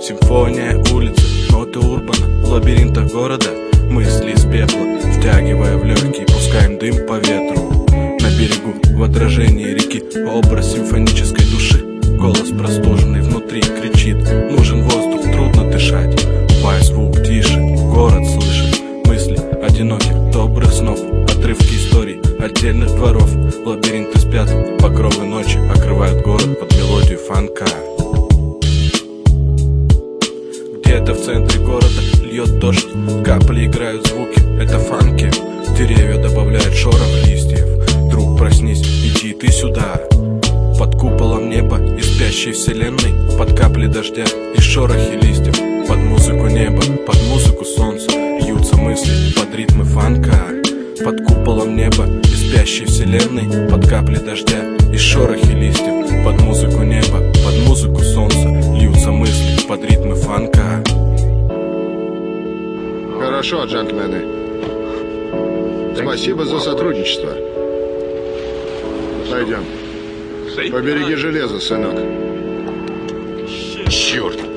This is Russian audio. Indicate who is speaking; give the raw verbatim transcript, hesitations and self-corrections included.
Speaker 1: Симфония улицы, ноты урбана, в лабиринтах города. Мысли из пепла, втягивая в легкие, пускаем дым по ветру. На берегу, в отражении реки, образ симфонической души. Голос простуженный внутри кричит: нужен воздух, трудно дышать. Убавь звук тише, город слышит мысли одиноких, добрых снов. Отрывки историй отдельных дворов. Лабиринты спят, покровы ночи окрывают город под мелодию фанка. Где-то в центре города льет дождь, капли играют звуки, это фанки. Деревья добавляют шорох листьев. Друг, проснись, иди ты сюда. Под куполом неба и спящей вселенной, под капли дождя и шорохи листьев, под музыку неба, под музыку солнца льются мысли под ритмы фанка. Под куполом неба и спящей вселенной, под капли дождя и шорохи листьев, под музыку неба, под музыку солнца льются мысли под ритмы фанка.
Speaker 2: Хорошо, джентльмены. Спасибо за сотрудничество. Пойдем. Побереги железо, сынок.
Speaker 3: Черт!